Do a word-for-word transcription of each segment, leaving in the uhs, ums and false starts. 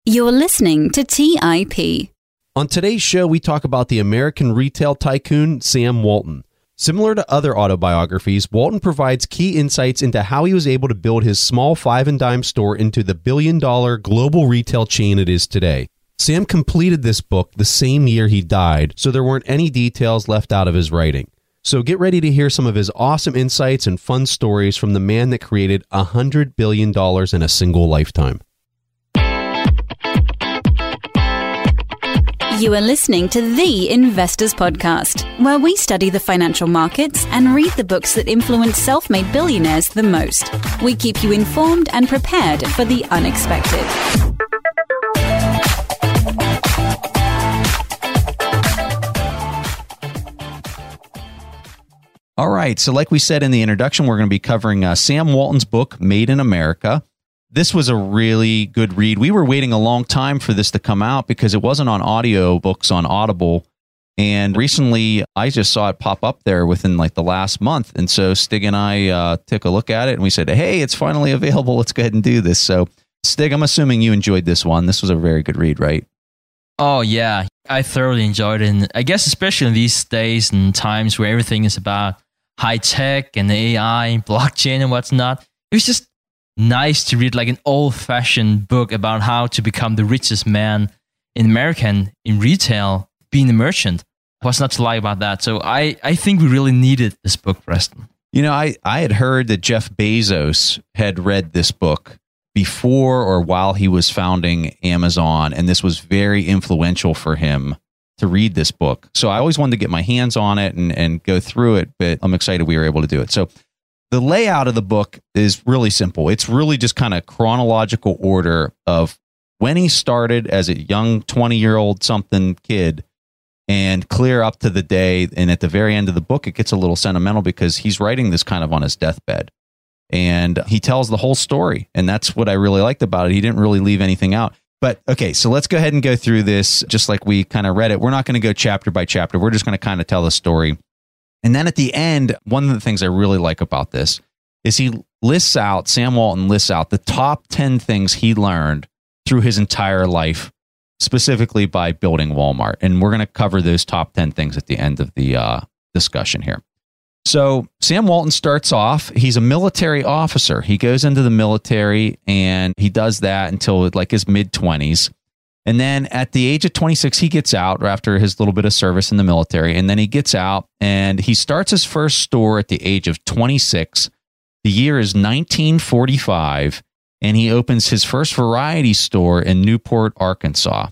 You're listening to T I P. On today's show, we talk about the American retail tycoon, Sam Walton. Similar to other autobiographies, Walton provides key insights into how he was able to build his small five and dime store into the billion-dollar global retail chain it is today. Sam completed this book the same year he died, so there weren't any details left out of his writing. So get ready to hear some of his awesome insights and fun stories from the man that created one hundred billion dollars in a single lifetime. You are listening to The Investors Podcast, where we study the financial markets and read the books that influence self-made billionaires the most. We keep you informed and prepared for the unexpected. All right, so like we said in the introduction, we're going to be covering uh, Sam Walton's book, Made in America. This was a really good read. We were waiting a long time for this to come out because it wasn't on audio books on Audible. And recently, I just saw it pop up there within like the last month. And so Stig and I uh, took a look at it and we said, hey, it's finally available. Let's go ahead and do this. So Stig, I'm assuming you enjoyed this one. This was a very good read, right? Oh, yeah. I thoroughly enjoyed it. And I guess especially in these days and times where everything is about high tech and A I, blockchain and what's not, it was just nice to read like an old-fashioned book about how to become the richest man in America and in retail, being a merchant. What's not to like about that? So I, I think we really needed this book, Preston. You know, I, I had heard that Jeff Bezos had read this book before or while he was founding Amazon, and this was very influential for him to read this book. So I always wanted to get my hands on it and, and go through it, but I'm excited we were able to do it. So the layout of the book is really simple. It's really just kind of chronological order of when he started as a young twenty-year-old something kid and clear up to the day. And at the very end of the book, it gets a little sentimental because he's writing this kind of on his deathbed. And he tells the whole story. And that's what I really liked about it. He didn't really leave anything out. But okay, so let's go ahead and go through this just like we kind of read it. We're not going to go chapter by chapter. We're just going to kind of tell the story. And then at the end, one of the things I really like about this is he lists out, Sam Walton lists out the top ten things he learned through his entire life, specifically by building Walmart. And we're going to cover those top ten things at the end of the uh, discussion here. So Sam Walton starts off, he's a military officer. He goes into the military and he does that until like his mid-twenties. And then at the age of twenty-six, he gets out after his little bit of service in the military. And then he gets out and he starts his first store at the age of twenty-six. The year is nineteen forty-five. And he opens his first variety store in Newport, Arkansas.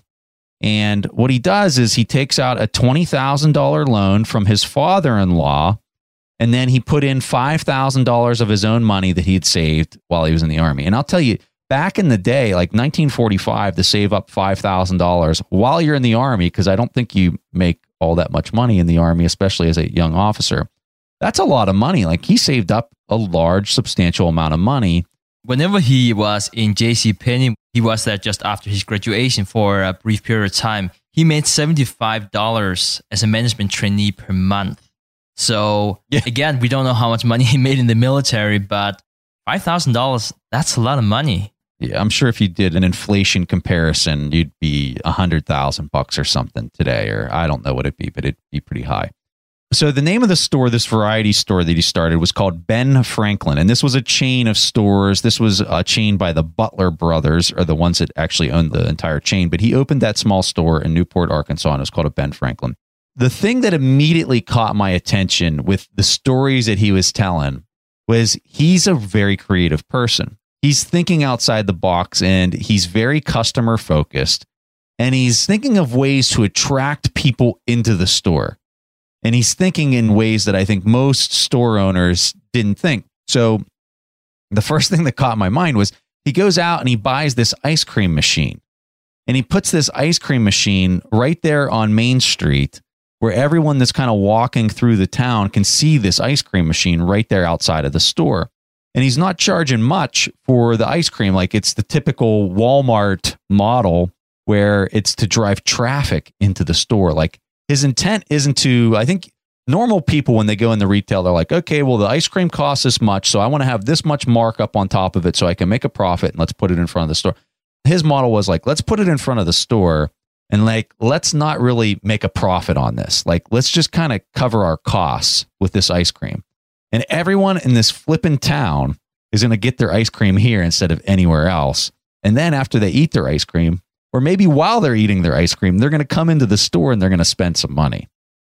And what he does is he takes out a twenty thousand dollars loan from his father-in-law. And then he put in five thousand dollars of his own money that he had saved while he was in the Army. And I'll tell you, back in the day, like nineteen forty-five, to save up five thousand dollars while you're in the Army, because I don't think you make all that much money in the Army, especially as a young officer. That's a lot of money. Like he saved up a large, substantial amount of money. Whenever he was in JCPenney, he was there just after his graduation for a brief period of time. He made seventy-five dollars as a management trainee per month. So yeah. Again, we don't know how much money he made in the military, but five thousand dollars, that's a lot of money. Yeah, I'm sure if you did an inflation comparison, you'd be a hundred thousand bucks or something today, or I don't know what it'd be, but it'd be pretty high. So the name of the store, this variety store that he started, was called Ben Franklin, and this was a chain of stores. This was a chain by the Butler brothers, or the ones that actually owned the entire chain. But he opened that small store in Newport, Arkansas, and it was called a Ben Franklin. The thing that immediately caught my attention with the stories that he was telling was he's a very creative person. He's thinking outside the box and he's very customer focused and he's thinking of ways to attract people into the store. And he's thinking in ways that I think most store owners didn't think. So the first thing that caught my mind was he goes out and he buys this ice cream machine and he puts this ice cream machine right there on Main Street where everyone that's kind of walking through the town can see this ice cream machine right there outside of the store. And he's not charging much for the ice cream. Like it's the typical Walmart model where it's to drive traffic into the store. Like his intent isn't to, I think normal people, when they go in the retail, they're like, okay, well, the ice cream costs this much. So I want to have this much markup on top of it so I can make a profit and let's put it in front of the store. his model was like, let's put it in front of the store and like, let's not really make a profit on this. Like, let's just kind of cover our costs with this ice cream. And everyone in this flippin' town is going to get their ice cream here instead of anywhere else. And then after they eat their ice cream, or maybe while they're eating their ice cream, they're going to come into the store and they're going to spend some money.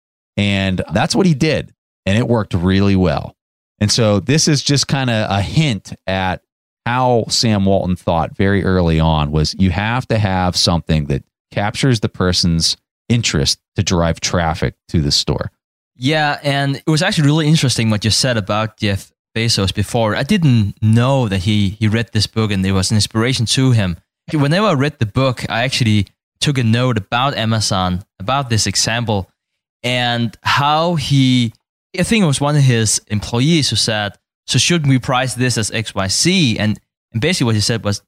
And that's what he did. And it worked really well. And so this is just kind of a hint at how Sam Walton thought very early on was you have to have something that captures the person's interest to drive traffic to the store. Yeah, and it was actually really interesting what you said about Jeff Bezos before. I didn't know that he, he read this book and there was an inspiration to him. Whenever I read the book, I actually took a note about Amazon, about this example, and how he, I think it was one of his employees who said, so shouldn't we price this as X Y Z? And, and basically what he said was,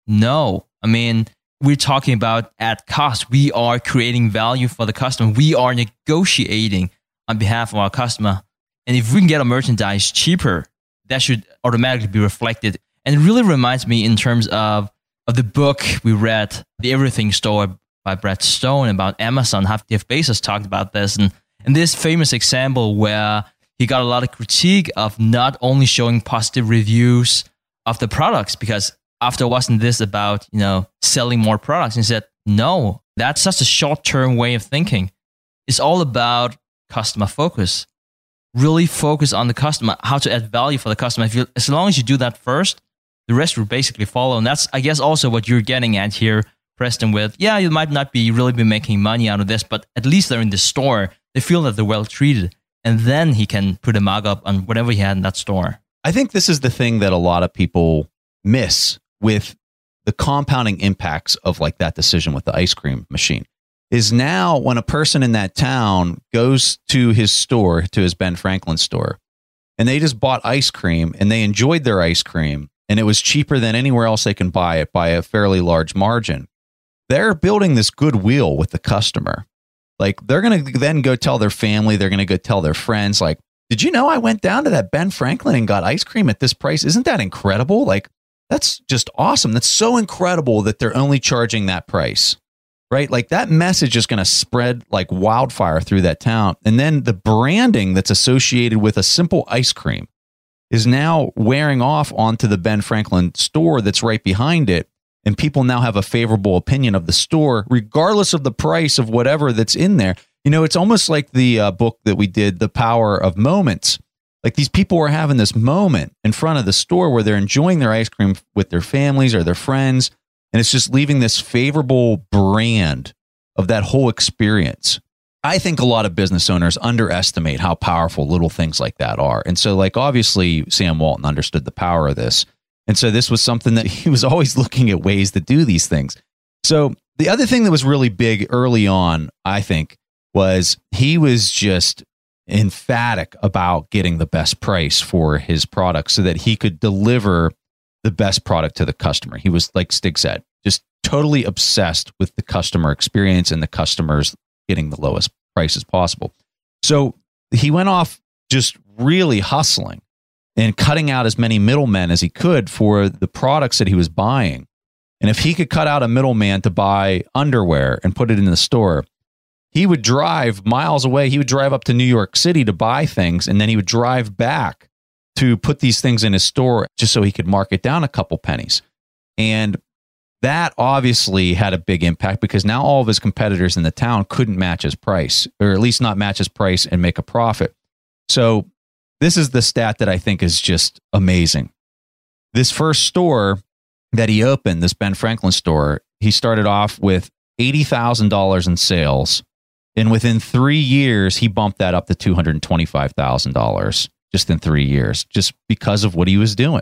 no. I mean, we're talking about at cost. We are creating value for the customer. We are negotiating on behalf of our customer. And if we can get a merchandise cheaper, that should automatically be reflected. And it really reminds me in terms of, of the book we read, The Everything Store by Brad Stone, about Amazon, how Jeff Bezos talked about this. And, and this famous example where he got a lot of critique of not only showing positive reviews of the products, because after wasn't this about, you know, selling more products? And he said, no, that's such a short-term way of thinking. It's all about customer focus. Really focus on the customer, how to add value for the customer. If you, as long as you do that first, the rest will basically follow. And that's, I guess, also what you're getting at here, Preston, with, yeah, you might not be really be making money out of this, but at least they're in the store. They feel that they're well treated. And then he can put a markup on whatever he had in that store. I think this is the thing that a lot of people miss with the compounding impacts of like that decision with the ice cream machine. Is now when a person in that town goes to his store, to his Ben Franklin store, and they just bought ice cream and they enjoyed their ice cream and it was cheaper than anywhere else they can buy it by a fairly large margin, they're building this goodwill with the customer. Like they're going to then go tell their family, they're going to go tell their friends, like, did you know I went down to that Ben Franklin and got ice cream at this price? Isn't that incredible? Like, that's just awesome. That's so incredible that they're only charging that price. Right? Like that message is going to spread like wildfire through that town. And then the branding that's associated with a simple ice cream is now wearing off onto the Ben Franklin store that's right behind it. And people now have a favorable opinion of the store, regardless of the price of whatever that's in there. You know, it's almost like the uh, book that we did, The Power of Moments. Like these people were having this moment in front of the store where they're enjoying their ice cream with their families or their friends. And it's just leaving this favorable brand of that whole experience. I think a lot of business owners underestimate how powerful little things like that are. And so, like, obviously, Sam Walton understood the power of this. And so this was something that he was always looking at ways to do these things. So the other thing that was really big early on, I think, was he was just emphatic about getting the best price for his product so that he could deliver the best product to the customer. He was, like Stig said, just totally obsessed with the customer experience and the customers getting the lowest prices possible. So he went off just really hustling and cutting out as many middlemen as he could for the products that he was buying. And if he could cut out a middleman to buy underwear and put it in the store, he would drive miles away. He would drive up to New York City to buy things, and then he would drive back to put these things in his store just so he could mark it down a couple pennies. And that obviously had a big impact because now all of his competitors in the town couldn't match his price, or at least not match his price and make a profit. So this is the stat that I think is just amazing. This first store that he opened, this Ben Franklin store, he started off with eighty thousand dollars in sales. And within three years, he bumped that up to two hundred twenty-five thousand dollars. Just in three years, just because of what he was doing.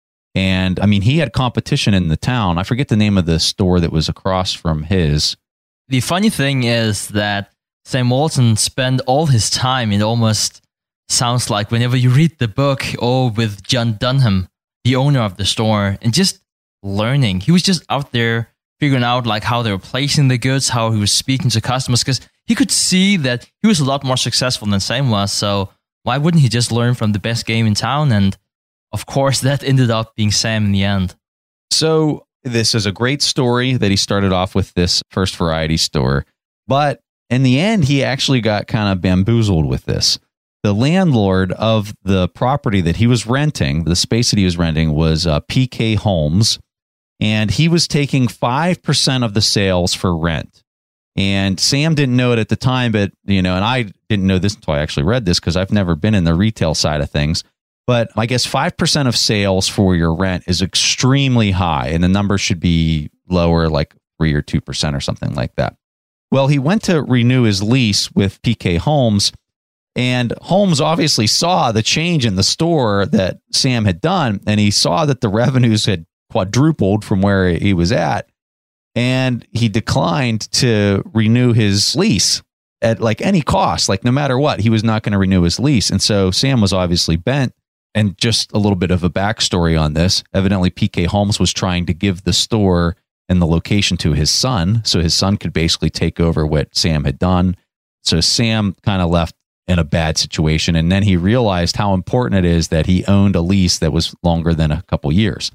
And I mean, he had competition in the town. I forget the name of the store that was across from his. The funny thing is that Sam Walton spent all his time, it almost sounds like whenever you read the book, oh, with John Dunham, the owner of the store, and just learning. He was just out there figuring out like how they were placing the goods, how he was speaking to customers, because he could see that he was a lot more successful than Sam was. So why wouldn't he just learn from the best game in town? And of course, that ended up being Sam in the end. So this is a great story that he started off with this First Variety store. But in the end, he actually got kind of bamboozled with this. The landlord of the property that he was renting, the space that he was renting, was uh, P K Homes. And he was taking five percent of the sales for rent. And Sam didn't know it at the time, but, you know, and I didn't know this until I actually read this because I've never been in the retail side of things. But I guess five percent of sales for your rent is extremely high, and the number should be lower, like three or two percent or something like that. Well, he went to renew his lease with P K Homes, and Holmes obviously saw the change in the store that Sam had done, and he saw that the revenues had quadrupled from where he was at. And he declined to renew his lease at like any cost, like no matter what, he was not going to renew his lease. And so Sam was obviously bent. And just a little bit of a backstory on this. Evidently, P K Homes was trying to give the store and the location to his son, so his son could basically take over what Sam had done. So Sam kind of left in a bad situation. And then he realized how important it is that he owned a lease that was longer than a couple years.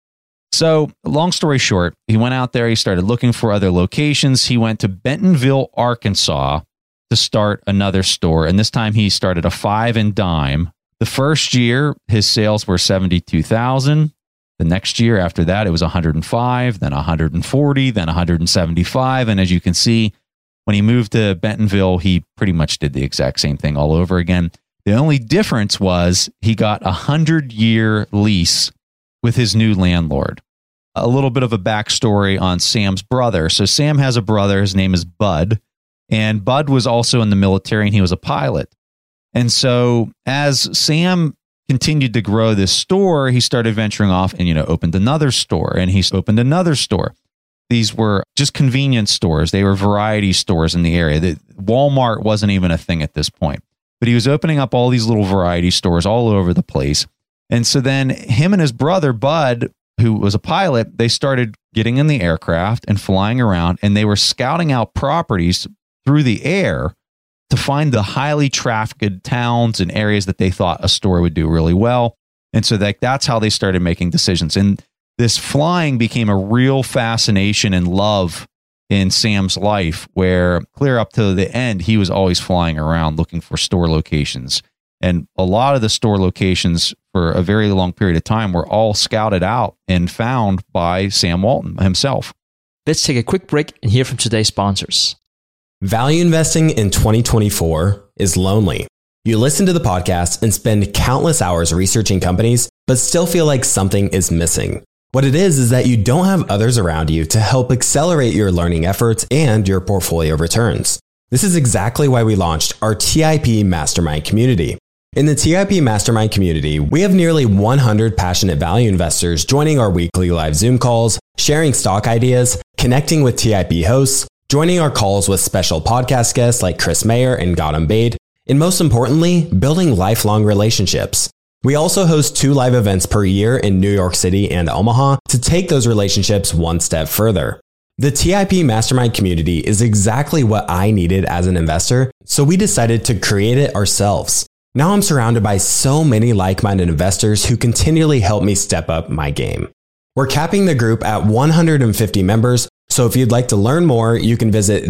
So long story short, he went out there, he started looking for other locations. He went to Bentonville, Arkansas to start another store. And this time he started a five and dime. The first year, his sales were seventy-two thousand. The next year after that, it was one hundred five, then one hundred forty, then one hundred seventy-five. And as you can see, when he moved to Bentonville, he pretty much did the exact same thing all over again. The only difference was he got a hundred-year lease with his new landlord. A little bit of a backstory on Sam's brother. So Sam has a brother. His name is Bud. And Bud was also in the military, and he was a pilot. And so as Sam continued to grow this store, he started venturing off and, you know, opened another store, and he opened another store. These were just convenience stores. They were variety stores in the area. The, Walmart wasn't even a thing at this point, but he was opening up all these little variety stores all over the place. And so then him and his brother, Bud, who was a pilot, they started getting in the aircraft and flying around, and they were scouting out properties through the air to find the highly trafficked towns and areas that they thought a store would do really well. And so that, that's how they started making decisions. And this flying became a real fascination and love in Sam's life, where clear up to the end, he was always flying around looking for store locations. And a lot of the store locations for a very long period of time were all scouted out and found by Sam Walton himself. Let's take a quick break and hear from today's sponsors. Value investing in twenty twenty-four is lonely. You listen to the podcast and spend countless hours researching companies, but still feel like something is missing. What it is is that you don't have others around you to help accelerate your learning efforts and your portfolio returns. This is exactly why we launched our T I P Mastermind community. In the T I P Mastermind community, we have nearly one hundred passionate value investors joining our weekly live Zoom calls, sharing stock ideas, connecting with T I P hosts, joining our calls with special podcast guests like Chris Mayer and Gautam Baid, and most importantly, building lifelong relationships. We also host two live events per year in New York City and Omaha to take those relationships one step further. The T I P Mastermind community is exactly what I needed as an investor, so we decided to create it ourselves. Now I'm surrounded by so many like-minded investors who continually help me step up my game. We're capping the group at one hundred fifty members, so if you'd like to learn more, you can visit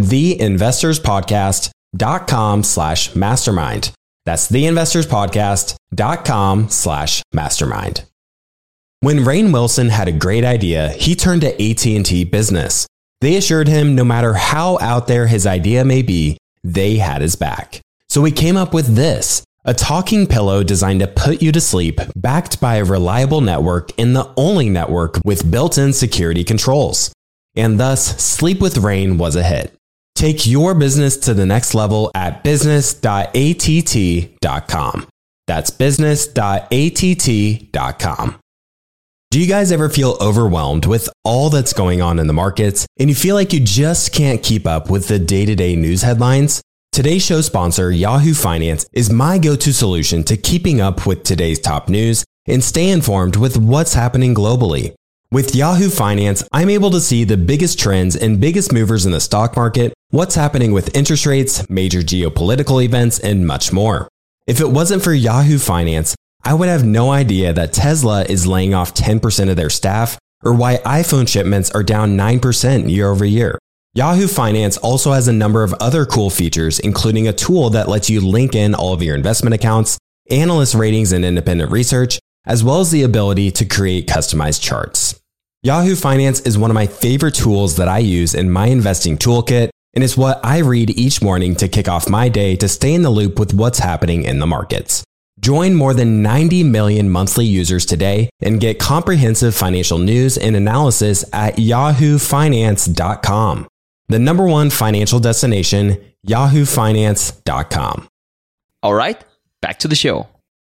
theinvestorspodcast.com slash mastermind. That's theinvestorspodcast.com slash mastermind. When Rainn Wilson had a great idea, he turned to A T and T Business. They assured him no matter how out there his idea may be, they had his back. So we came up with this, a talking pillow designed to put you to sleep, backed by a reliable network and the only network with built-in security controls. And thus, Sleep with Rainn was a hit. Take your business to the next level at business dot a t t dot com. That's business dot a t t dot com. Do you guys ever feel overwhelmed with all that's going on in the markets and you feel like you just can't keep up with the day-to-day news headlines? Today's show sponsor, Yahoo Finance, is my go-to solution to keeping up with today's top news and stay informed with what's happening globally. With Yahoo Finance, I'm able to see the biggest trends and biggest movers in the stock market, what's happening with interest rates, major geopolitical events, and much more. If it wasn't for Yahoo Finance, I would have no idea that Tesla is laying off ten percent of their staff, or why iPhone shipments are down nine percent year over year. Yahoo Finance also has a number of other cool features, including a tool that lets you link in all of your investment accounts, analyst ratings and independent research, as well as the ability to create customized charts. Yahoo Finance is one of my favorite tools that I use in my investing toolkit, and it's what I read each morning to kick off my day to stay in the loop with what's happening in the markets. Join more than ninety million monthly users today and get comprehensive financial news and analysis at yahoo finance dot com. The number one financial destination, yahoo finance dot com. All right, back to the show.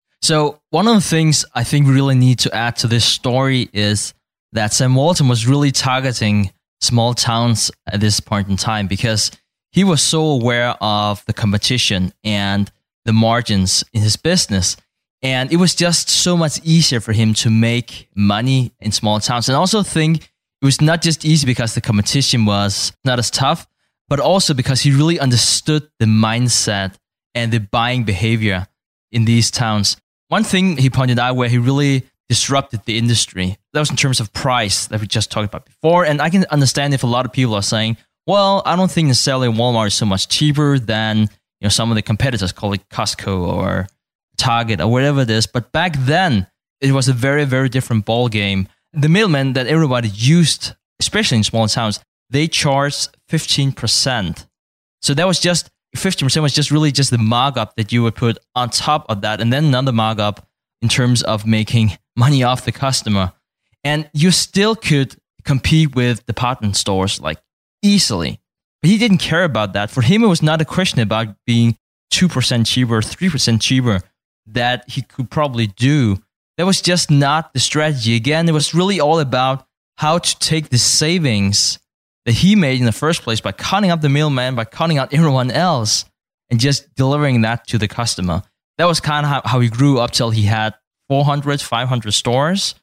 So one of the things I think we really need to add to this story is that Sam Walton was really targeting small towns at this point in time because he was so aware of the competition and the margins in his business. And it was just so much easier for him to make money in small towns. And I also think it was not just easy because the competition was not as tough, but also because he really understood the mindset and the buying behavior in these towns. One thing he pointed out where he really disrupted the industry, that was in terms of price that we just talked about before. And I can understand if a lot of people are saying, well, I don't think necessarily Walmart is so much cheaper than, you know, some of the competitors, call it Costco or Target or whatever it is. But back then, it was a very, very different ball game. The middlemen that everybody used, especially in small towns, they charged fifteen percent. So that was just, fifteen percent was just really just the markup that you would put on top of that. And then another markup in terms of making money off the customer. And you still could compete with department stores like easily. But he didn't care about that. For him, it was not a question about being two percent cheaper, three percent cheaper that he could probably do. That was just not the strategy. Again, it was really all about how to take the savings that he made in the first place by cutting out the middleman, by cutting out everyone else, and just delivering that to the customer. That was kind of how, how he grew up till he had four hundred, five hundred stores.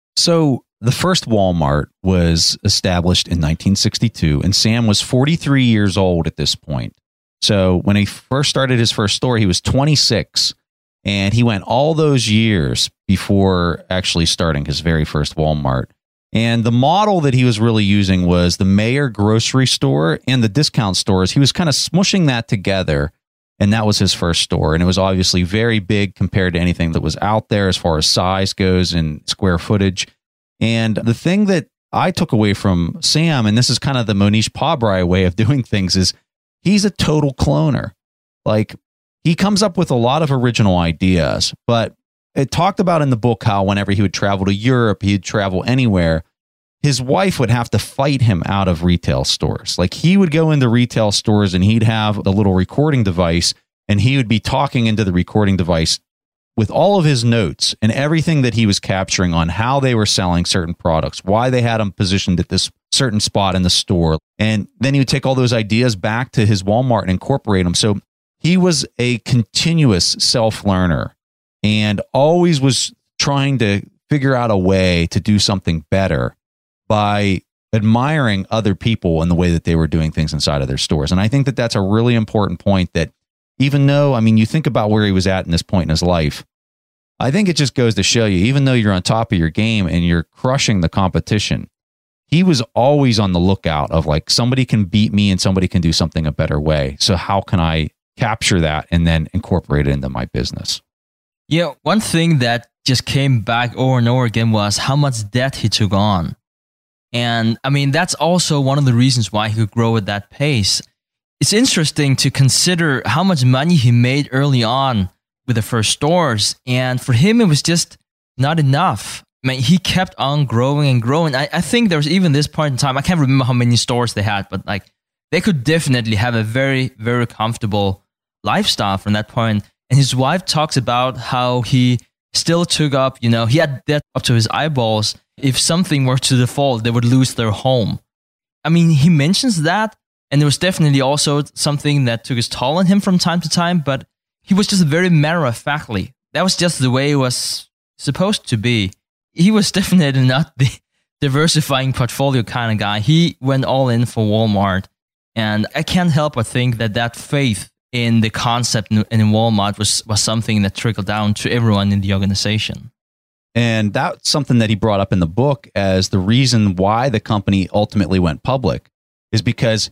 So the first Walmart was established in nineteen sixty-two, and Sam was forty-three years old at this point. So when he first started his first store, he was twenty-six, and he went all those years before actually starting his very first Walmart. And the model that he was really using was the Mayer grocery store and the discount stores. He was kind of smushing that together, and that was his first store. And it was obviously very big compared to anything that was out there as far as size goes and square footage. And the thing that I took away from Sam, and this is kind of the Monish Pabrai way of doing things, is he's a total cloner. Like, he comes up with a lot of original ideas, but it talked about in the book how whenever he would travel to Europe, he'd travel anywhere, his wife would have to fight him out of retail stores. Like, he would go into retail stores and he'd have the little recording device, and he would be talking into the recording device with all of his notes and everything that he was capturing on how they were selling certain products, why they had them positioned at this certain spot in the store. And then he would take all those ideas back to his Walmart and incorporate them. So he was a continuous self-learner and always was trying to figure out a way to do something better by admiring other people and the way that they were doing things inside of their stores. And I think that that's a really important point, that even though, I mean, you think about where he was at in this point in his life, I think it just goes to show you, even though you're on top of your game and you're crushing the competition, he was always on the lookout of like, somebody can beat me and somebody can do something a better way. So how can I capture that and then incorporate it into my business? Yeah, one thing that just came back over and over again was how much debt he took on. And I mean, that's also one of the reasons why he could grow at that pace. It's interesting to consider how much money he made early on with the first stores. And for him, it was just not enough. I mean, he kept on growing and growing. I, I think there was even this point in time, I can't remember how many stores they had, but like they could definitely have a very, very comfortable lifestyle from that point. And his wife talks about how he still took up, you know, he had debt up to his eyeballs. If something were to default, they would lose their home. I mean, he mentions that. And there was definitely also something that took its toll on him from time to time, but he was just very matter-of-factly. That was just the way it was supposed to be. He was definitely not the diversifying portfolio kind of guy. He went all in for Walmart. And I can't help but think that that faith in the concept in Walmart was, was something that trickled down to everyone in the organization. And that's something that he brought up in the book as the reason why the company ultimately went public, is because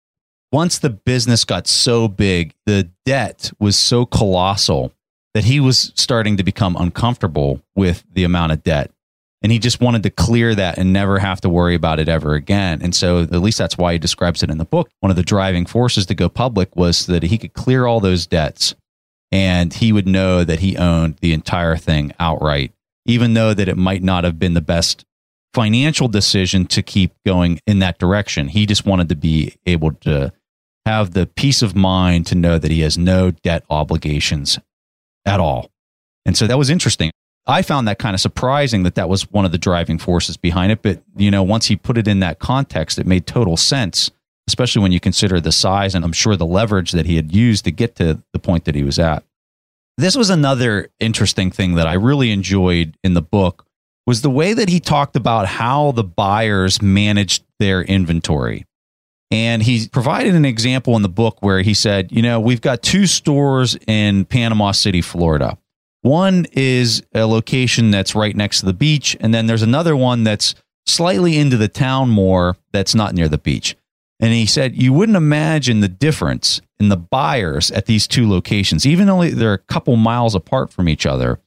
once the business got so big, the debt was so colossal that he was starting to become uncomfortable with the amount of debt. And he just wanted to clear that and never have to worry about it ever again. And so at least that's why he describes it in the book. One of the driving forces to go public was that he could clear all those debts and he would know that he owned the entire thing outright, even though that it might not have been the best financial decision to keep going in that direction. He just wanted to be able to have the peace of mind to know that he has no debt obligations at all. And so that was interesting. I found that kind of surprising that that was one of the driving forces behind it. But, you know, once he put it in that context, it made total sense, especially when you consider the size and I'm sure the leverage that he had used to get to the point that he was at. This was another interesting thing that I really enjoyed in the book, was the way that he talked about how the buyers managed their inventory. And he provided an example in the book where he said, you know, we've got two stores in Panama City, Florida. One is a location that's right next to the beach, and then there's another one that's slightly into the town more that's not near the beach. And he said, you wouldn't imagine the difference in the buyers at these two locations, even though they're a couple miles apart from each other.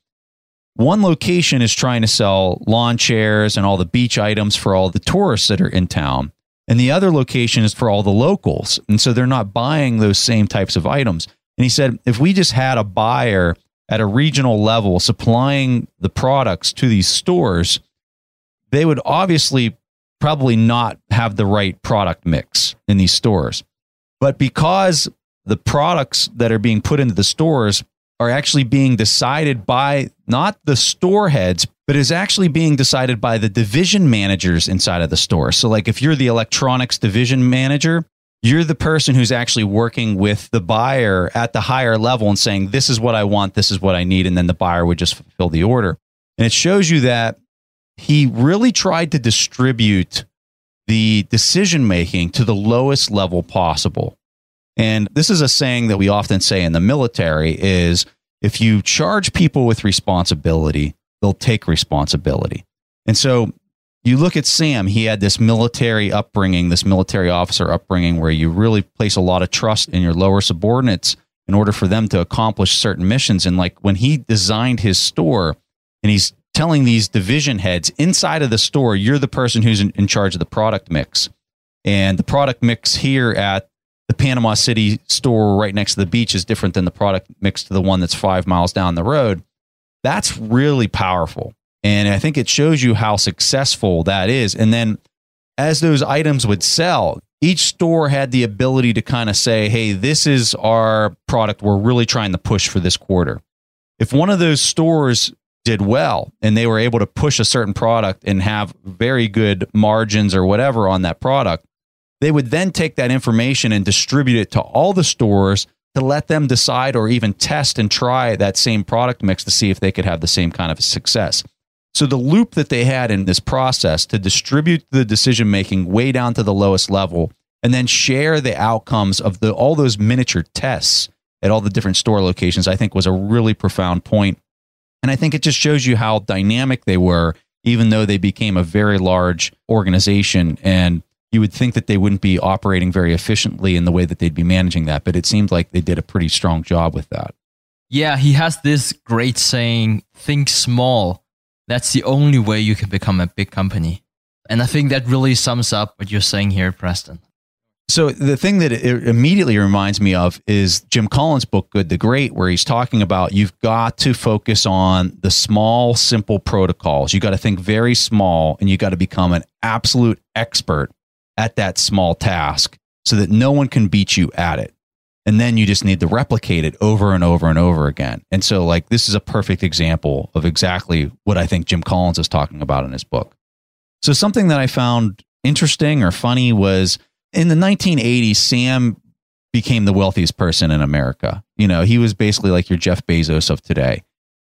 One location is trying to sell lawn chairs and all the beach items for all the tourists that are in town. And the other location is for all the locals. And so they're not buying those same types of items. And he said, if we just had a buyer at a regional level supplying the products to these stores, they would obviously probably not have the right product mix in these stores. But because the products that are being put into the stores are actually being decided by not the store heads, but is actually being decided by the division managers inside of the store. So like if you're the electronics division manager, you're the person who's actually working with the buyer at the higher level and saying, this is what I want, this is what I need. And then the buyer would just fulfill the order. And it shows you that he really tried to distribute the decision-making to the lowest level possible. And this is a saying that we often say in the military is, if you charge people with responsibility, they'll take responsibility. And so you look at Sam, he had this military upbringing, this military officer upbringing where you really place a lot of trust in your lower subordinates in order for them to accomplish certain missions. And like when he designed his store and he's telling these division heads inside of the store, you're the person who's in, in charge of the product mix. And the product mix here at the Panama City store right next to the beach is different than the product mix to the one that's five miles down the road. That's really powerful. And I think it shows you how successful that is. And then as those items would sell, each store had the ability to kind of say, hey, this is our product we're really trying to push for this quarter. If one of those stores did well and they were able to push a certain product and have very good margins or whatever on that product, they would then take that information and distribute it to all the stores to let them decide or even test and try that same product mix to see if they could have the same kind of success. So the loop that they had in this process to distribute the decision-making way down to the lowest level and then share the outcomes of the all those miniature tests at all the different store locations, I think was a really profound point. And I think it just shows you how dynamic they were, even though they became a very large organization. And you would think that they wouldn't be operating very efficiently in the way that they'd be managing that. But it seemed like they did a pretty strong job with that. Yeah, he has this great saying, think small. That's the only way you can become a big company. And I think that really sums up what you're saying here, Preston. So the thing that it immediately reminds me of is Jim Collins' book, Good to Great, where he's talking about you've got to focus on the small, simple protocols. You got to think very small and you got to become an absolute expert at that small task so that no one can beat you at it. And then you just need to replicate it over and over and over again. And so like this is a perfect example of exactly what I think Jim Collins is talking about in his book. So something that I found interesting or funny was in the nineteen eighties, Sam became the wealthiest person in America. You know, he was basically like your Jeff Bezos of today.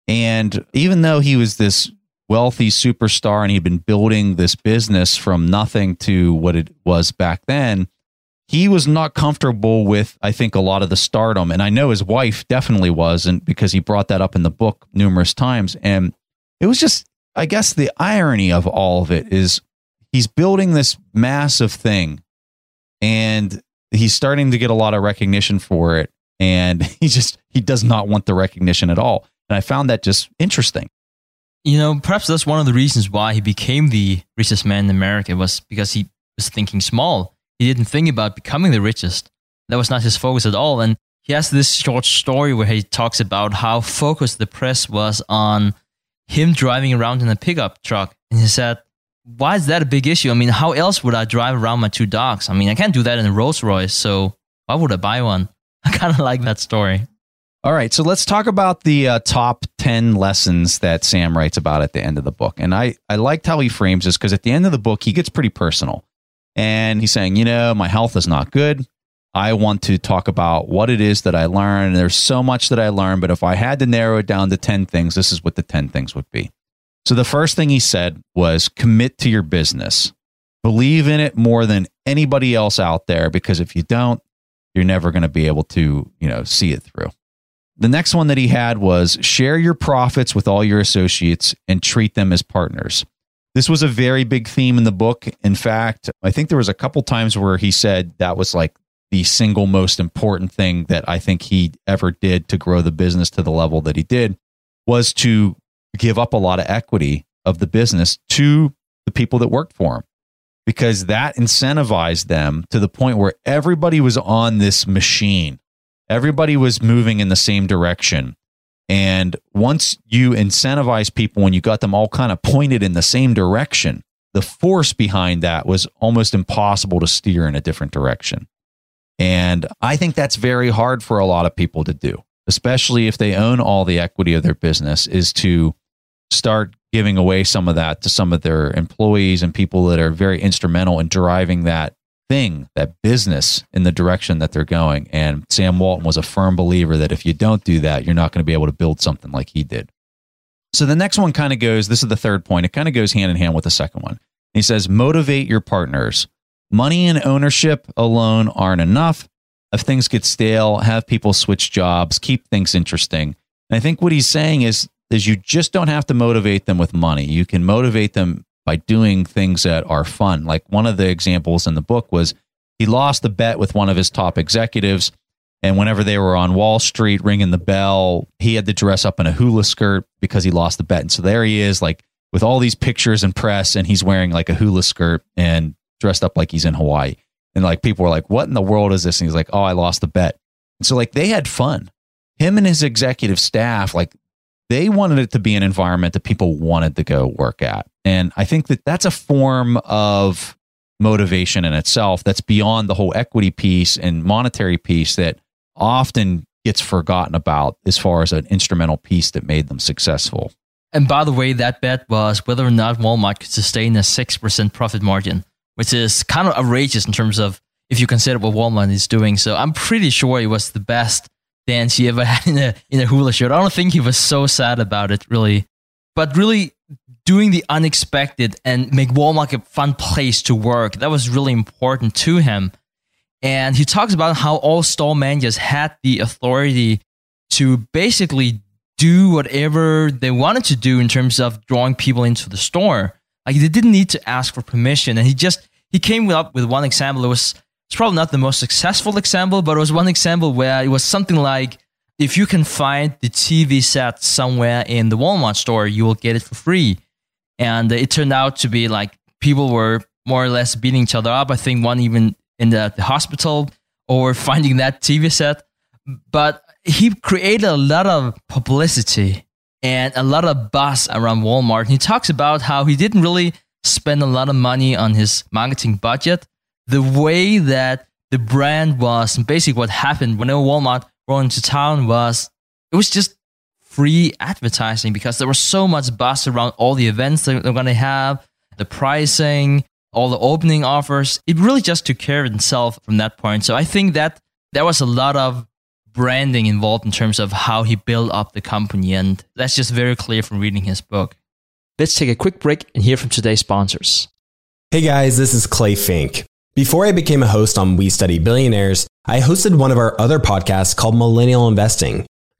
And even though he was this wealthy superstar and he'd been building this business from nothing to what it was back then, he was not comfortable with, I think, a lot of the stardom. And I know his wife definitely wasn't, because he brought that up in the book numerous times. And it was just, I guess the irony of all of it is he's building this massive thing and he's starting to get a lot of recognition for it. And he just, he does not want the recognition at all. And I found that just interesting. You know, perhaps that's one of the reasons why he became the richest man in America, was because he was thinking small. He didn't think about becoming the richest. That was not his focus at all. And he has this short story where he talks about how focused the press was on him driving around in a pickup truck. And he said, why is that a big issue? I mean, how else would I drive around my two dogs? I mean, I can't do that in a Rolls Royce, so why would I buy one? I kind of like that story. All right, so let's talk about the uh, top ten lessons that Sam writes about at the end of the book. And I, I liked how he frames this, because at the end of the book, he gets pretty personal. And he's saying, you know, my health is not good. I want to talk about what it is that I learned. There's so much that I learned, but if I had to narrow it down to ten things, this is what the ten things would be. So the first thing he said was commit to your business. Believe in it more than anybody else out there, because if you don't, you're never going to be able to, you know, see it through. The next one that he had was share your profits with all your associates and treat them as partners. This was a very big theme in the book. In fact, I think there was a couple times where he said that was like the single most important thing that I think he ever did to grow the business to the level that he did, was to give up a lot of equity of the business to the people that worked for him, because that incentivized them to the point where everybody was on this machine. Everybody was moving in the same direction. And once you incentivize people, when you got them all kind of pointed in the same direction, the force behind that was almost impossible to steer in a different direction. And I think that's very hard for a lot of people to do, especially if they own all the equity of their business, is to start giving away some of that to some of their employees and people that are very instrumental in driving that thing, that business, in the direction that they're going. And Sam Walton was a firm believer that if you don't do that, you're not going to be able to build something like he did. So the next one kind of goes, this is the third point, it kind of goes hand in hand with the second one. He says, motivate your partners. Money and ownership alone aren't enough. If things get stale, have people switch jobs, keep things interesting. And I think what he's saying is, is you just don't have to motivate them with money. You can motivate them by doing things that are fun. Like one of the examples in the book was he lost the bet with one of his top executives. And whenever they were on Wall Street ringing the bell, he had to dress up in a hula skirt because he lost the bet. And so there he is, like with all these pictures and press, and he's wearing like a hula skirt and dressed up like he's in Hawaii. And like people were like, what in the world is this? And he's like, oh, I lost the bet. And so like they had fun. Him and his executive staff, like they wanted it to be an environment that people wanted to go work at. And I think that that's a form of motivation in itself that's beyond the whole equity piece and monetary piece that often gets forgotten about as far as an instrumental piece that made them successful. And by the way, that bet was whether or not Walmart could sustain a six percent profit margin, which is kind of outrageous in terms of if you consider what Walmart is doing. So I'm pretty sure it was the best dance he ever had in a, in a hula shirt. I don't think he was so sad about it, really. But really doing the unexpected and make Walmart a fun place to work, that was really important to him. And he talks about how all store managers had the authority to basically do whatever they wanted to do in terms of drawing people into the store. Like they didn't need to ask for permission. And he just, he came up with one example. It was, it's probably not the most successful example, but it was one example where it was something like, if you can find the T V set somewhere in the Walmart store, you will get it for free. And it turned out to be like people were more or less beating each other up. I think one even in the, the hospital over finding that T V set. But he created a lot of publicity and a lot of buzz around Walmart. And he talks about how he didn't really spend a lot of money on his marketing budget. The way that the brand was, and basically what happened whenever Walmart rolled into town was, it was just free advertising because there was so much buzz around all the events that they're going to have, the pricing, all the opening offers. It really just took care of itself from that point. So I think that there was a lot of branding involved in terms of how he built up the company. And that's just very clear from reading his book. Let's take a quick break and hear from today's sponsors. Hey guys, this is Clay Fink. Before I became a host on We Study Billionaires, I hosted one of our other podcasts called Millennial Investing.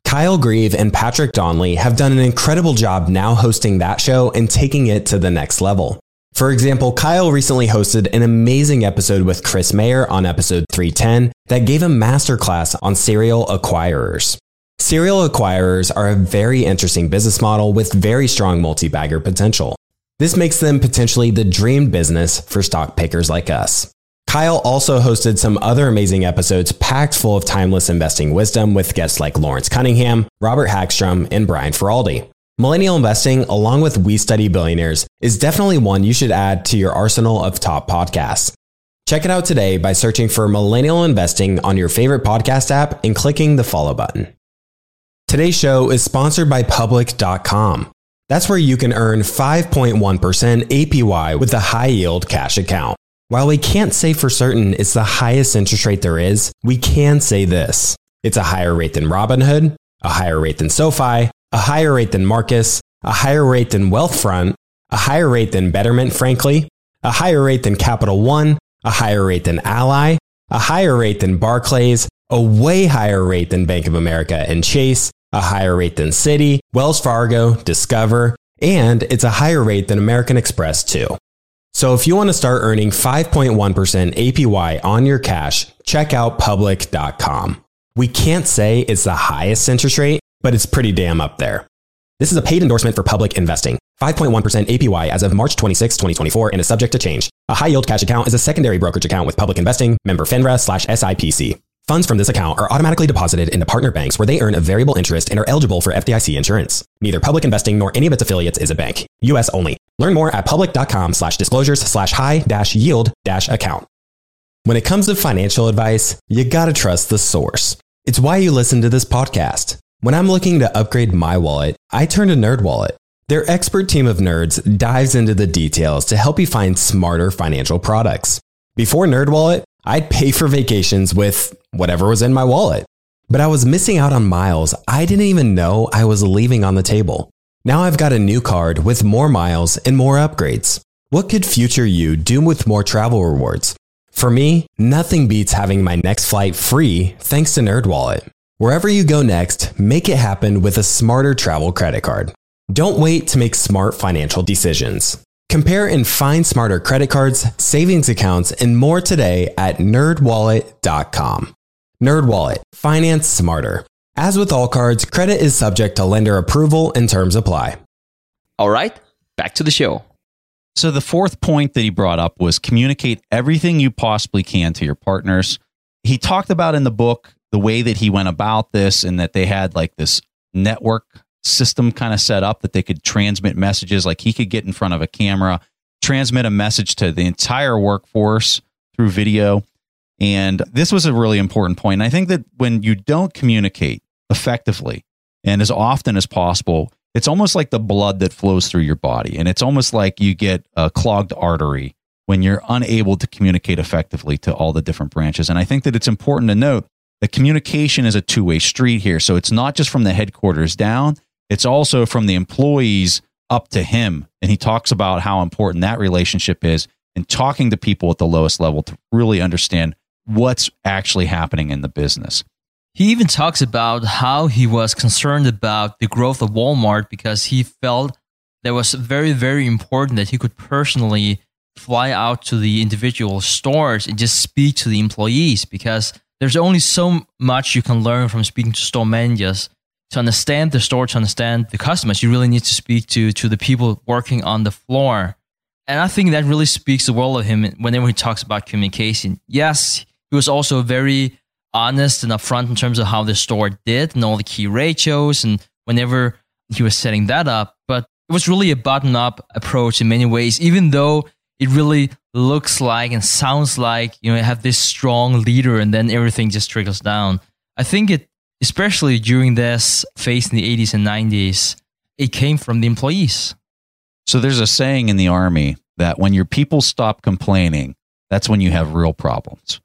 Kyle Grieve and Patrick Donnelly have done an incredible job now hosting that show and taking it to the next level. For example, Kyle recently hosted an amazing episode with Chris Mayer on episode three ten that gave a masterclass on serial acquirers. Serial acquirers are a very interesting business model with very strong multi-bagger potential. This makes them potentially the dream business for stock pickers like us. Kyle also hosted some other amazing episodes packed full of timeless investing wisdom with guests like Lawrence Cunningham, Robert Hagstrom, and Brian Feraldi. Millennial investing, along with We Study Billionaires, is definitely one you should add to your arsenal of top podcasts. Check it out today by searching for Millennial Investing on your favorite podcast app and clicking the follow button. Today's show is sponsored by Public dot com. That's where you can earn five point one percent A P Y with a high-yield cash account. While we can't say for certain it's the highest interest rate there is, we can say this. It's a higher rate than Robinhood, a higher rate than SoFi, a higher rate than Marcus, a higher rate than Wealthfront, a higher rate than Betterment, frankly, a higher rate than Capital One, a higher rate than Ally, a higher rate than Barclays, a way higher rate than Bank of America and Chase, a higher rate than Citi, Wells Fargo, Discover, and it's a higher rate than American Express too. So if you want to start earning five point one percent A P Y on your cash, check out Public dot com. We can't say it's the highest interest rate, but it's pretty damn up there. This is a paid endorsement for Public Investing. five point one percent A P Y as of March twenty-sixth, twenty twenty-four and is subject to change. A high-yield cash account is a secondary brokerage account with Public Investing, member FINRA slash S I P C. Funds from this account are automatically deposited into partner banks where they earn a variable interest and are eligible for F D I C insurance. Neither Public Investing nor any of its affiliates is a bank. U S only. Learn more at public dot com slash disclosures slash high dash yield dash account. When it comes to financial advice, you gotta trust the source. It's why you listen to this podcast. When I'm looking to upgrade my wallet, I turn to NerdWallet. Their expert team of nerds dives into the details to help you find smarter financial products. Before NerdWallet, I'd pay for vacations with whatever was in my wallet. But I was missing out on miles I didn't even know I was leaving on the table. Now I've got a new card with more miles and more upgrades. What could future you do with more travel rewards? For me, nothing beats having my next flight free thanks to NerdWallet. Wherever you go next, make it happen with a smarter travel credit card. Don't wait to make smart financial decisions. Compare and find smarter credit cards, savings accounts, and more today at nerd wallet dot com. NerdWallet. Finance smarter. As with all cards, credit is subject to lender approval and terms apply. All right, back to the show. So the fourth point that he brought up was communicate everything you possibly can to your partners. He talked about in the book the way that he went about this and that they had like this network system kind of set up that they could transmit messages. Like he could get in front of a camera, transmit a message to the entire workforce through video. And this was a really important point. And I think that when you don't communicate effectively and as often as possible, it's almost like the blood that flows through your body. And it's almost like you get a clogged artery when you're unable to communicate effectively to all the different branches. And I think that it's important to note that communication is a two-way street here. So it's not just from the headquarters down, it's also from the employees up to him. And he talks about how important that relationship is and talking to people at the lowest level to really understand what's actually happening in the business. He even talks about how he was concerned about the growth of Walmart because he felt that was very, very important that he could personally fly out to the individual stores and just speak to the employees, because there's only so much you can learn from speaking to store managers. To understand the store, to understand the customers, you really need to speak to, to the people working on the floor. And I think that really speaks the world of him whenever he talks about communication. Yes, he was also very honest and upfront in terms of how the store did and all the key ratios and whenever he was setting that up. But it was really a bottom-up approach in many ways, even though it really looks like and sounds like, you know, you have this strong leader and then everything just trickles down. I think it, especially during this phase in the eighties and nineties, it came from the employees. So there's a saying in the Army that when your people stop complaining, that's when you have real problems.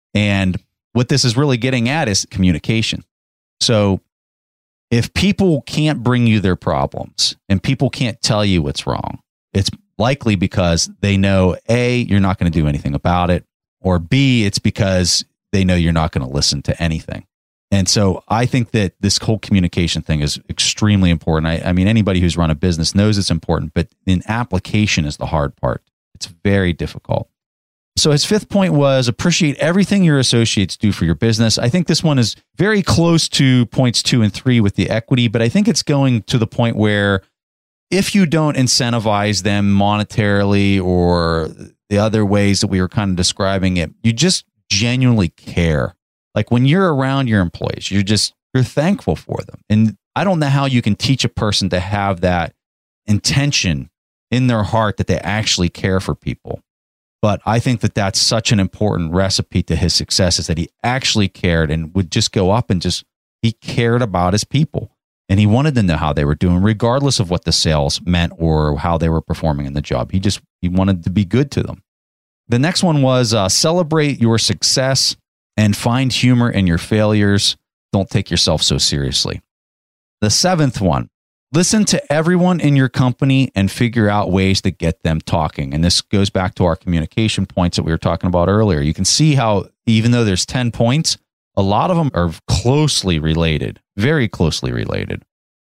And what this is really getting at is communication. So if people can't bring you their problems and people can't tell you what's wrong, it's likely because they know, A, you're not going to do anything about it, or B, it's because they know you're not going to listen to anything. And so I think that this whole communication thing is extremely important. I, I mean, anybody who's run a business knows it's important, but in application is the hard part. It's very difficult. So his fifth point was appreciate everything your associates do for your business. I think this one is very close to points two and three with the equity, but I think it's going to the point where if you don't incentivize them monetarily or the other ways that we were kind of describing it, you just genuinely care. Like when you're around your employees, you're just, you're thankful for them. And I don't know how you can teach a person to have that intention in their heart that they actually care for people. But I think that that's such an important recipe to his success, is that he actually cared and would just go up and just, he cared about his people. And he wanted to know how they were doing, regardless of what the sales meant or how they were performing in the job. He just, he wanted to be good to them. The next one was uh, celebrate your success and find humor in your failures. Don't take yourself so seriously. The seventh one, listen to everyone in your company and figure out ways to get them talking. And this goes back to our communication points that we were talking about earlier. You can see how even though there's ten points, a lot of them are closely related, very closely related.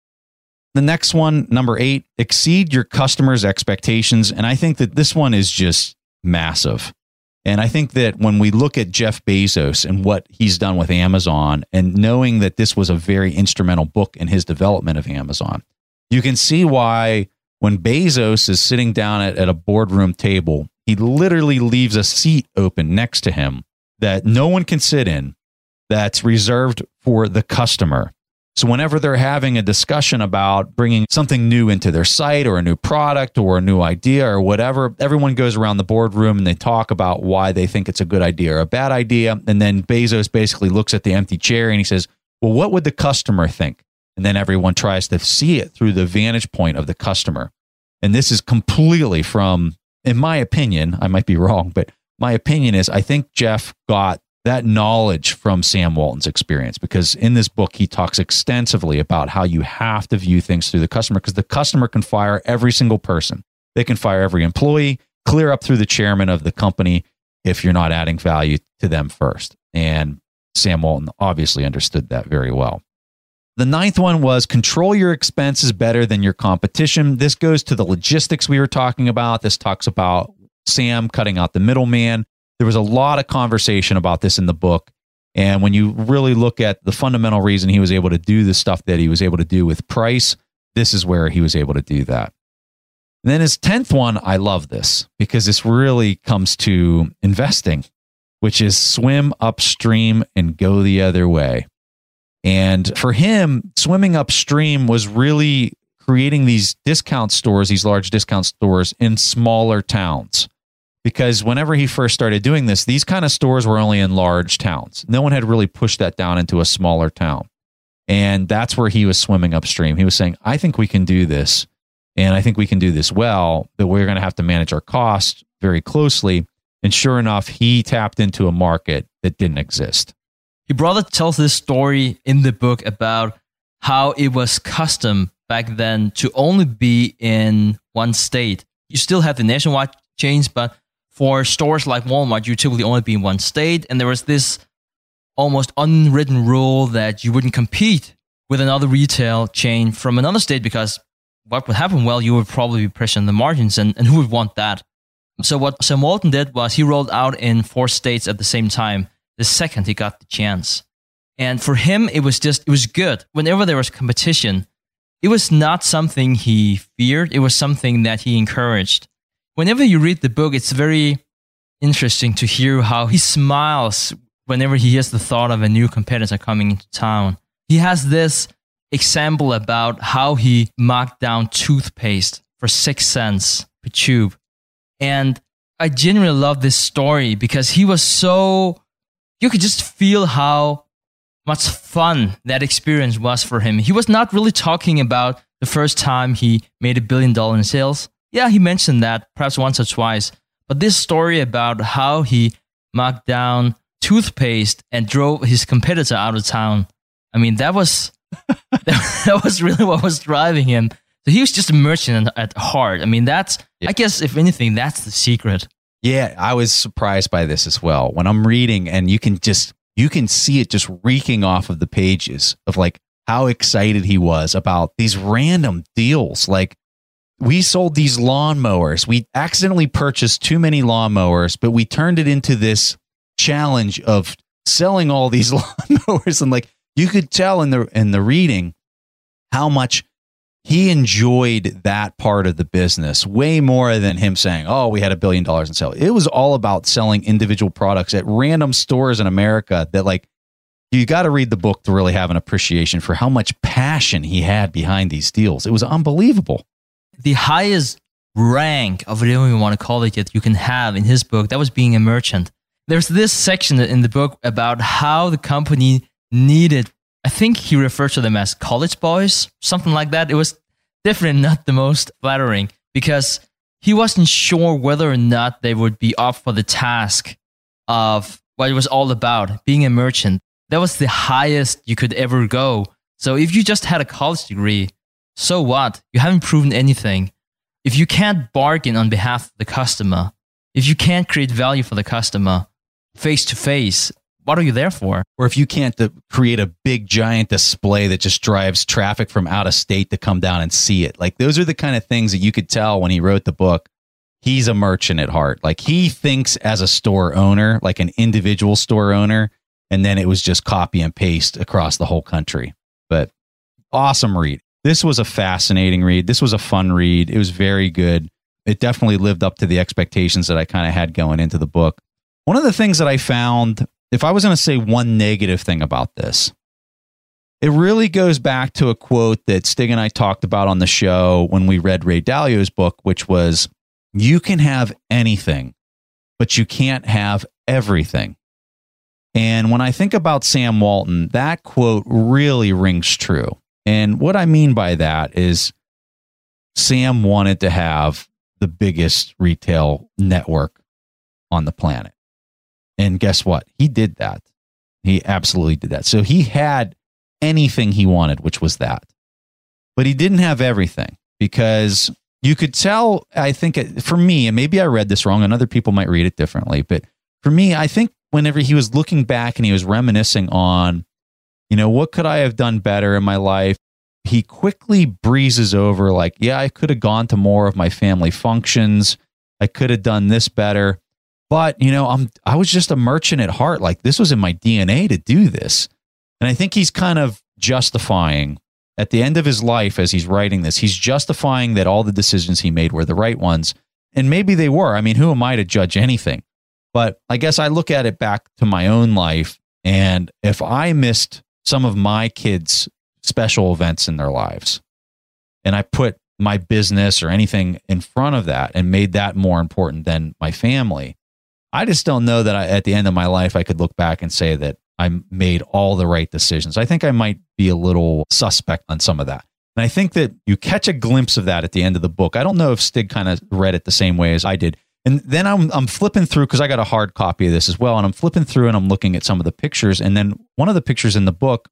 The next one, number eight, exceed your customers' expectations. And I think that this one is just massive. And I think that when we look at Jeff Bezos and what he's done with Amazon, and knowing that this was a very instrumental book in his development of Amazon, you can see why when Bezos is sitting down at, at a boardroom table, he literally leaves a seat open next to him that no one can sit in, that's reserved for the customer. So whenever they're having a discussion about bringing something new into their site or a new product or a new idea or whatever, everyone goes around the boardroom and they talk about why they think it's a good idea or a bad idea. And then Bezos basically looks at the empty chair and he says, well, what would the customer think? And then everyone tries to see it through the vantage point of the customer. And this is completely from, in my opinion, I might be wrong, but my opinion is I think Jeff got that knowledge from Sam Walton's experience, because in this book, he talks extensively about how you have to view things through the customer, because the customer can fire every single person. They can fire every employee, clear up through the chairman of the company if you're not adding value to them first. And Sam Walton obviously understood that very well. The ninth one was control your expenses better than your competition. This goes to the logistics we were talking about. This talks about Sam cutting out the middleman. There was a lot of conversation about this in the book. And when you really look at the fundamental reason he was able to do the stuff that he was able to do with price, this is where he was able to do that. And then his tenth one, I love this because this really comes to investing, which is swim upstream and go the other way. And for him, swimming upstream was really creating these discount stores, these large discount stores in smaller towns. Because whenever he first started doing this, these kind of stores were only in large towns. No one had really pushed that down into a smaller town. And that's where he was swimming upstream. He was saying, I think we can do this. And I think we can do this well, but we're going to have to manage our costs very closely. And sure enough, he tapped into a market that didn't exist. Your brother tells this story in the book about how it was custom back then to only be in one state. You still have the nationwide chains, but for stores like Walmart, you typically only be in one state. And there was this almost unwritten rule that you wouldn't compete with another retail chain from another state, because what would happen? Well, you would probably be pressuring the margins, and, and who would want that? So what Sam Walton did was he rolled out in four states at the same time, the second he got the chance. And for him, it was just, it was good. Whenever there was competition, it was not something he feared. It was something that he encouraged. Whenever you read the book, it's very interesting to hear how he smiles whenever he hears the thought of a new competitor coming into town. He has this example about how he marked down toothpaste for six cents per tube. And I genuinely love this story because he was so, you could just feel how much fun that experience was for him. He was not really talking about the first time he made a billion dollars in sales. Yeah, he mentioned that perhaps once or twice. But this story about how he marked down toothpaste and drove his competitor out of town, I mean, that was that was really what was driving him. So he was just a merchant at heart. I mean, that's, yeah. I guess, if anything, that's the secret. Yeah, I was surprised by this as well. When I'm reading, and you can just you can see it just reeking off of the pages of like how excited he was about these random deals. Like, we sold these lawnmowers. We accidentally purchased too many lawnmowers, but we turned it into this challenge of selling all these lawnmowers. And like, you could tell in the in the reading how much he enjoyed that part of the business way more than him saying, oh, we had a billion dollars in sales. It was all about selling individual products at random stores in America that, like, you got to read the book to really have an appreciation for how much passion he had behind these deals. It was unbelievable. The highest rank of whatever you want to call it that you can have in his book, that was being a merchant. There's this section in the book about how the company needed, I think he referred to them as college boys, something like that. It was definitely not the most flattering because he wasn't sure whether or not they would be up for the task of what it was all about, being a merchant. That was the highest you could ever go. So if you just had a college degree, so what? You haven't proven anything. If you can't bargain on behalf of the customer, if you can't create value for the customer face to face, what are you there for? Or if you can't uh, create a big giant display that just drives traffic from out of state to come down and see it. Like, those are the kind of things that you could tell when he wrote the book. He's a merchant at heart. Like, he thinks as a store owner, like an individual store owner, and then it was just copy and paste across the whole country. But awesome read. This was a fascinating read. This was a fun read. It was very good. It definitely lived up to the expectations that I kind of had going into the book. One of the things that I found, if I was going to say one negative thing about this, it really goes back to a quote that Stig and I talked about on the show when we read Ray Dalio's book, which was, you can have anything, but you can't have everything. And when I think about Sam Walton, that quote really rings true. And what I mean by that is Sam wanted to have the biggest retail network on the planet. And guess what? He did that. He absolutely did that. So he had anything he wanted, which was that. But he didn't have everything, because you could tell, I think it, for me, and maybe I read this wrong and other people might read it differently, but for me, I think whenever he was looking back and he was reminiscing on, you know, what could I have done better in my life? He quickly breezes over like, yeah, I could have gone to more of my family functions. I could have done this better. But, you know, I'm, I was just a merchant at heart. Like, this was in my D N A to do this. And I think he's kind of justifying at the end of his life, as he's writing this, he's justifying that all the decisions he made were the right ones. And maybe they were. I mean, who am I to judge anything? But I guess I look at it back to my own life. And if I missed some of my kids' special events in their lives, and I put my business or anything in front of that and made that more important than my family, I just don't know that I, at the end of my life, I could look back and say that I made all the right decisions. I think I might be a little suspect on some of that. And I think that you catch a glimpse of that at the end of the book. I don't know if Stig kind of read it the same way as I did. And then I'm I'm flipping through, because I got a hard copy of this as well. And I'm flipping through and I'm looking at some of the pictures. And then one of the pictures in the book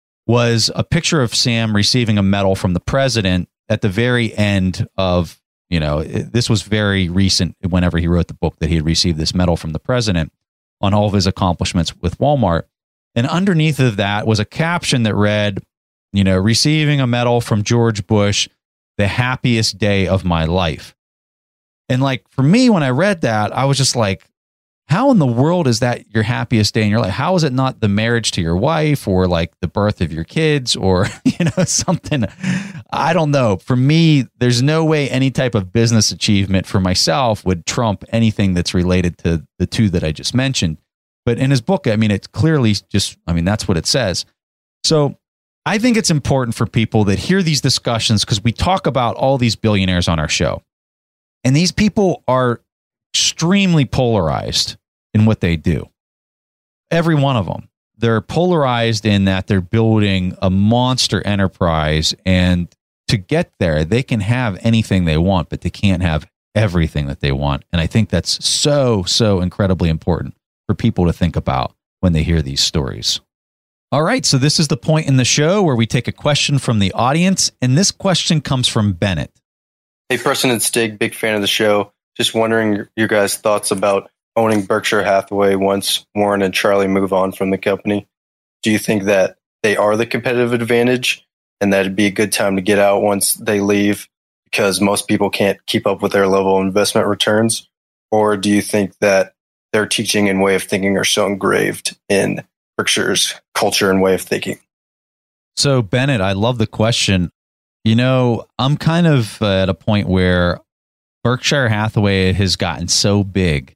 was a picture of Sam receiving a medal from the president at the very end of, you know, this was very recent whenever he wrote the book, that he had received this medal from the president on all of his accomplishments with Walmart. And underneath of that was a caption that read, you know, receiving a medal from George Bush, the happiest day of my life. And like, for me, when I read that, I was just like, how in the world is that your happiest day in your life? How is it not the marriage to your wife, or like the birth of your kids, or, you know, something? I don't know. For me, there's no way any type of business achievement for myself would trump anything that's related to the two that I just mentioned. But in his book, I mean, it's clearly just, I mean, that's what it says. So I think it's important for people that hear these discussions, because we talk about all these billionaires on our show. And these people are extremely polarized in what they do. Every one of them. They're polarized in that they're building a monster enterprise, and to get there, they can have anything they want, but they can't have everything that they want. And I think that's so, so incredibly important for people to think about when they hear these stories. All right, so this is the point in the show where we take a question from the audience, and this question comes from Bennett. Hey, Preston and Stig, big fan of the show. Just wondering your, your guys' thoughts about owning Berkshire Hathaway once Warren and Charlie move on from the company? Do you think that they are the competitive advantage and that it'd be a good time to get out once they leave because most people can't keep up with their level of investment returns? Or do you think that their teaching and way of thinking are so engraved in Berkshire's culture and way of thinking? So, Bennett, I love the question. You know, I'm kind of uh, at a point where Berkshire Hathaway has gotten so big.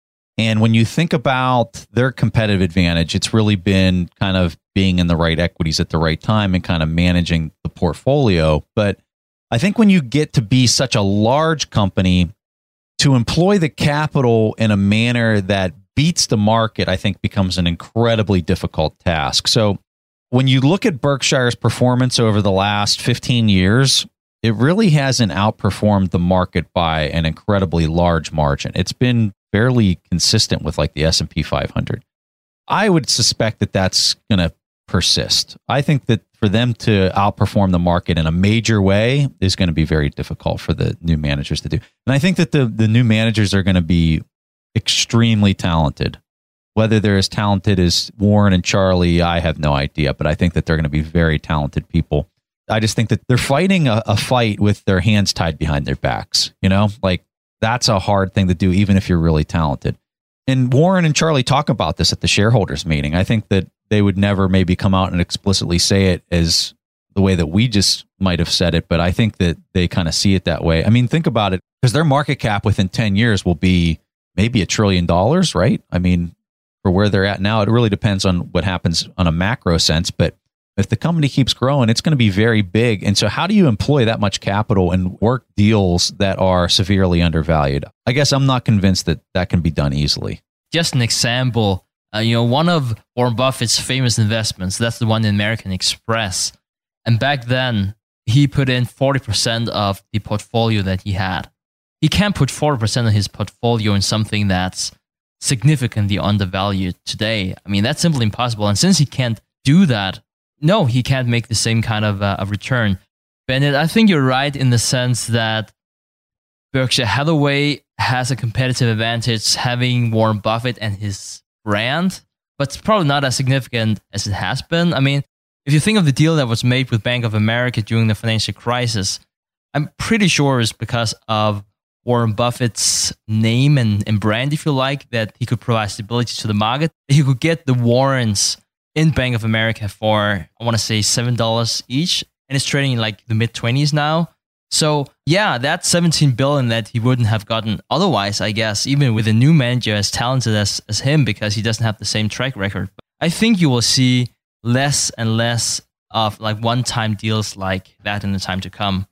And when you think about their competitive advantage, it's really been kind of being in the right equities at the right time and kind of managing the portfolio. But I think when you get to be such a large company, to employ the capital in a manner that beats the market, I think becomes an incredibly difficult task. So when you look at Berkshire's performance over the last fifteen years, it really hasn't outperformed the market by an incredibly large margin. It's been fairly consistent with like the S and P five hundred. I would suspect that that's going to persist. I think that for them to outperform the market in a major way is going to be very difficult for the new managers to do. And I think that the, the new managers are going to be extremely talented. Whether they're as talented as Warren and Charlie, I have no idea, but I think that they're going to be very talented people. I just think that they're fighting a, a fight with their hands tied behind their backs. You know, like that's a hard thing to do, even if you're really talented. And Warren and Charlie talk about this at the shareholders meeting. I think that they would never maybe come out and explicitly say it as the way that we just might have said it, but I think that they kind of see it that way. I mean, think about it, because their market cap within ten years will be maybe a trillion dollars, right? I mean, for where they're at now, it really depends on what happens on a macro sense, but if the company keeps growing, it's going to be very big. And so how do you employ that much capital and work deals that are severely undervalued? I guess I'm not convinced that that can be done easily. Just an example, uh, you know, one of Warren Buffett's famous investments, that's the one in American Express. And back then, he put in forty percent of the portfolio that he had. He can't put forty percent of his portfolio in something that's significantly undervalued today. I mean, that's simply impossible. And since he can't do that, no, he can't make the same kind of uh, a return. Bennett, I think you're right in the sense that Berkshire Hathaway has a competitive advantage having Warren Buffett and his brand, but it's probably not as significant as it has been. I mean, if you think of the deal that was made with Bank of America during the financial crisis, I'm pretty sure it's because of Warren Buffett's name and, and brand, if you like, that he could provide stability to the market. He could get the warrants in Bank of America for, I want to say, seven dollars each, and it's trading in like the mid twenties now. So yeah, that's seventeen billion dollars that he wouldn't have gotten otherwise, I guess, even with a new manager as talented as, as him, because he doesn't have the same track record. I think you will see less and less of like one-time deals like that in the time to come.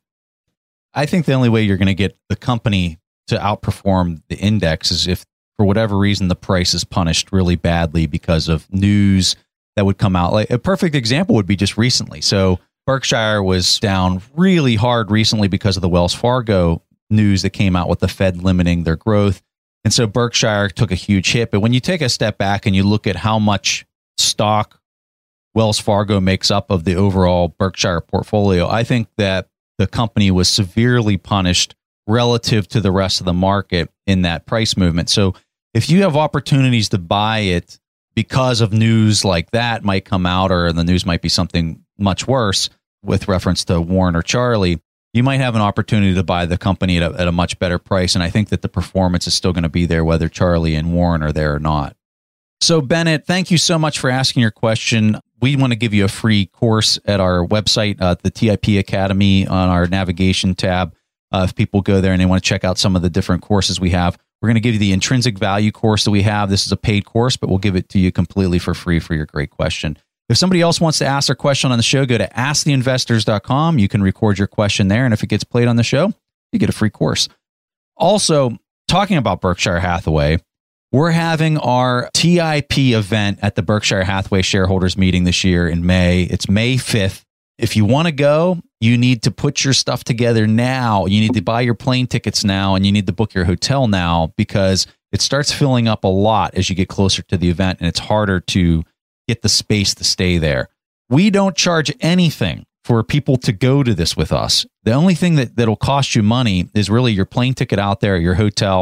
I think the only way you're going to get the company to outperform the index is if, for whatever reason, the price is punished really badly because of news that would come out. Like a perfect example would be just recently. So Berkshire was down really hard recently because of the Wells Fargo news that came out with the Fed limiting their growth. And so Berkshire took a huge hit. But when you take a step back and you look at how much stock Wells Fargo makes up of the overall Berkshire portfolio, I think that the company was severely punished relative to the rest of the market in that price movement. So if you have opportunities to buy it because of news like that might come out, or the news might be something much worse with reference to Warren or Charlie, you might have an opportunity to buy the company at a, at a much better price. And I think that the performance is still going to be there, whether Charlie and Warren are there or not. So Bennett, thank you so much for asking your question. We want to give you a free course at our website, uh, the T I P Academy, on our navigation tab. Uh, if people go there and they want to check out some of the different courses we have, we're going to give you the intrinsic value course that we have. This is a paid course, but we'll give it to you completely for free for your great question. If somebody else wants to ask their question on the show, go to ask the investors dot com. You can record your question there, and if it gets played on the show, you get a free course. Also, talking about Berkshire Hathaway, we're having our T I P event at the Berkshire Hathaway shareholders meeting this year in May. It's May fifth. If you want to go, you need to put your stuff together now. You need to buy your plane tickets now, and you need to book your hotel now, because it starts filling up a lot as you get closer to the event, and it's harder to get the space to stay there. We don't charge anything for people to go to this with us. The only thing that, that'll cost you money is really your plane ticket out there, your hotel,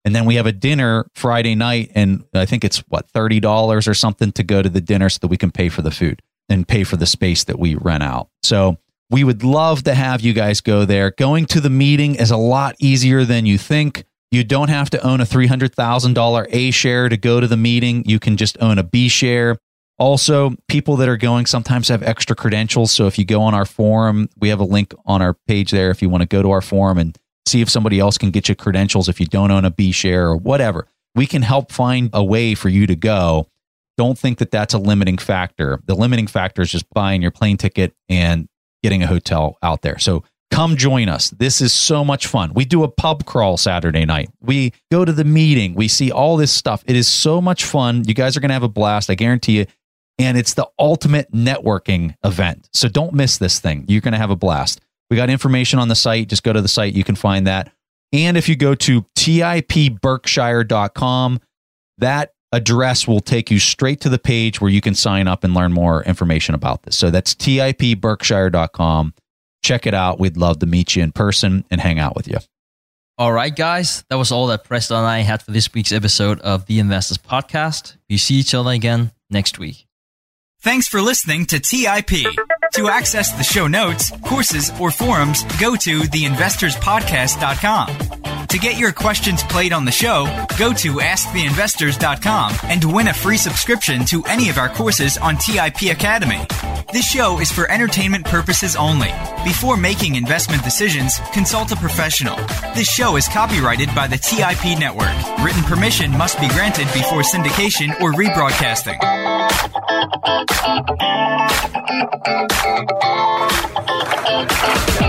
And then we have a dinner Friday night, and I think it's what, thirty dollars or something to go to the dinner so that we can pay for the food and pay for the space that we rent out. So we would love to have you guys go there. Going to the meeting is a lot easier than you think. You don't have to own a three hundred thousand dollars A share to go to the meeting. You can just own a B share. Also, people that are going sometimes have extra credentials. So if you go on our forum, we have a link on our page there if you want to go to our forum and see if somebody else can get you credentials if you don't own a B share or whatever. We can help find a way for you to go. Don't think that that's a limiting factor. The limiting factor is just buying your plane ticket and getting a hotel out there. So come join us. This is so much fun. We do a pub crawl Saturday night. We go to the meeting. We see all this stuff. It is so much fun. You guys are going to have a blast. I guarantee you. And it's the ultimate networking event. So don't miss this thing. You're going to have a blast. We got information on the site. Just go to the site. You can find that. And if you go to tip berkshire dot com, that address will take you straight to the page where you can sign up and learn more information about this. So that's tip berkshire dot com. Check it out. We'd love to meet you in person and hang out with you. All right, guys. That was all that Preston and I had for this week's episode of The Investors Podcast. We see each other again next week. Thanks for listening to T I P. To access the show notes, courses, or forums, go to the investors podcast dot com. To get your questions played on the show, go to ask the investors dot com and win a free subscription to any of our courses on T I P Academy. This show is for entertainment purposes only. Before making investment decisions, consult a professional. This show is copyrighted by the T I P Network. Written permission must be granted before syndication or rebroadcasting. Thank you.